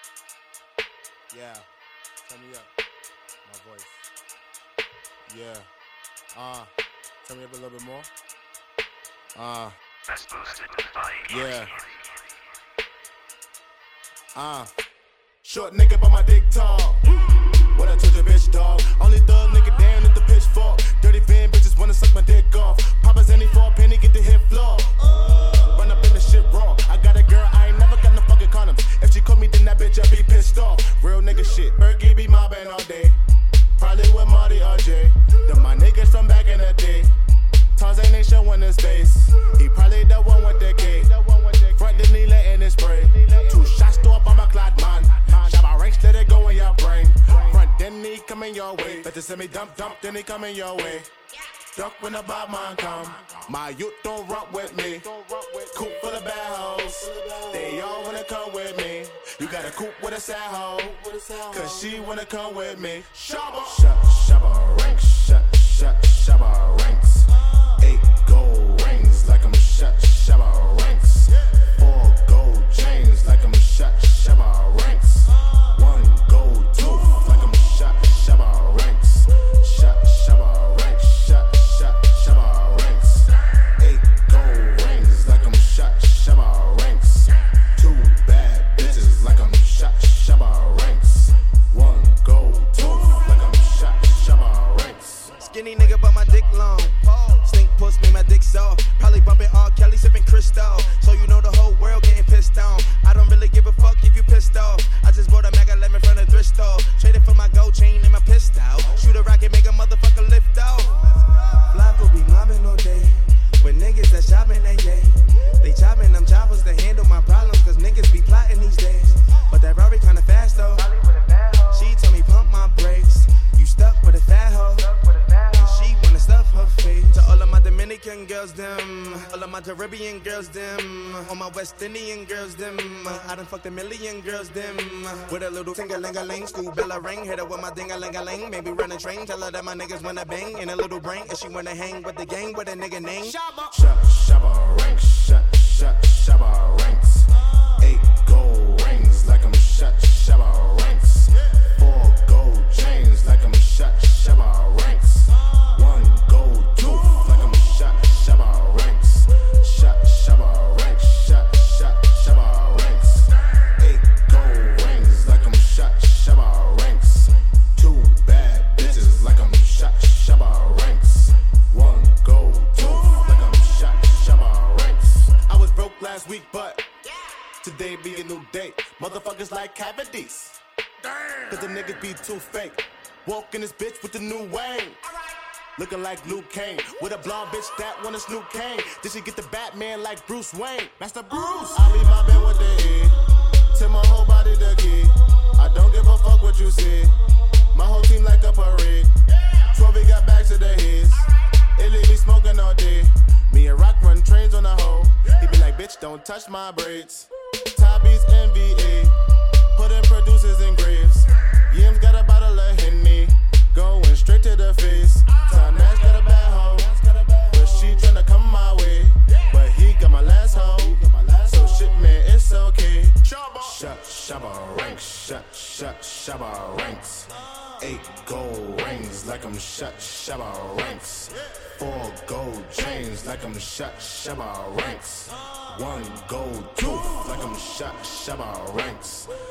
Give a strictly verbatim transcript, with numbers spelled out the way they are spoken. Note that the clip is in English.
Yeah, turn me up. My voice. Yeah. Uh, turn me up a little bit more. Uh. Yeah. Uh. Short nigga, but my dick tall. What I told your bitch, dog. Only thug nigga down at the pitchfork. Dirty van bitches wanna suck my dick off. Papa's any for a penny, get the hit floor. Run up in the shit raw. I got a girl, I ain't never got no fucking condoms. If she caught me, then that bitch I be pissed off. Real nigga shit. Berkey be mobbing all day. Probably with Marty or Jay. Them my niggas from back in the day. Tarzan ain't showing his face. He probably the one with the K. Front the knee letting it spray. Two shots to up on my clock, man. Shabba ranks, let it go in your brain. Front then he coming your way. Better send me dump dump, then he coming your way. Duck when the bad man come. My youth don't rock with me. Coop full of bad hoes. They all wanna come with me. You got a coop with a sad hoe. Cause she wanna come with me. Shabba Shabba ranks. Shabba Shabba ranks. Eight gold rings like I'm shut Shabba ranks. Four gold chains like I'm shut Shabba ranks. One gold tooth like I'm shut Shabba ranks. Shut Shabba ranks. Shut shut Shabba ranks. Eight gold rings like I'm shut Shabba ranks. Two bad bitches like I'm shut Shabba ranks. One gold tooth like I'm shut Shabba ranks. Skinny nigga but my dick long. Stink puss made my dick soft. Probably bumping R. Kelly sipping Cristal. So you know the whole world getting pissed on. I don't really give a fuck if you pissed off. I just bought a Mac eleven from the thrift store. Traded for my gold chain and my pistol. Shoot a rocket, make a motherfucker lift off. Flocko be mobbing all day. With niggas that shopping that yay. They chopping them choppers to handle my problems. Cause niggas be plotting these days. But that Rari kinda fast though. She told me pump my brakes. You stuck with a fat hoe. And she wanna stuff her face. To all of my Dominican girls, them. All of my Caribbean girls, them. All my West Indian girls, them. I done fucked a million girls, them. With a little ting-a-ling-a-ling. School bell a ring. Hit her with my ding-a-ling-a-ling. Maybe run a train. Tell her that my niggas wanna bang. In a little brain. And she wanna hang with the gang with a nigga name. Shabba Shabba ranks. Shut shut Shabba ranks. Eight gold rings like I'm shut Shabba ranks. Four gold chains like I'm shut Shabba ranks. One gold tooth like I'm shut Shabba ranks. Shut Shabba ranks. Shut shut Shabba ranks. Eight gold rings like I'm shut Shabba ranks. Two bad bitches like I'm shut Shabba ranks. One gold tooth like I'm shut Shabba ranks. I was broke last week, but today be a new day. Motherfuckers like cavities. Cause the niggas be too fake. Walk in this bitch with the new Wayne. Looking like Luke Kane. With a blonde bitch that wanna Snoop Kane. Did she get the Batman like Bruce Wayne? Master Bruce. I be mobbing with the E. Till my whole body the key. I don't give a fuck what you see. My whole team like a parade. twelve got back to the heads. It leave me smoking all day. Me and Rock run trains on the hoe. He be like, bitch, don't touch my braids. Tabby's N V A. Putting producers in graves. Yim's got a bottle of Henny. Going straight to the face. Tom Nash got a bad hoe. But she tryna come my way. But he got my last hoe. So shit, man, it's okay. Shut Shabba ranks. Shut shut Shabba ranks. Eight gold rings like I'm shut Shabba ranks. Four gold chains like I'm shut Shabba ranks. One gold tooth like I'm shut Shabba ranks.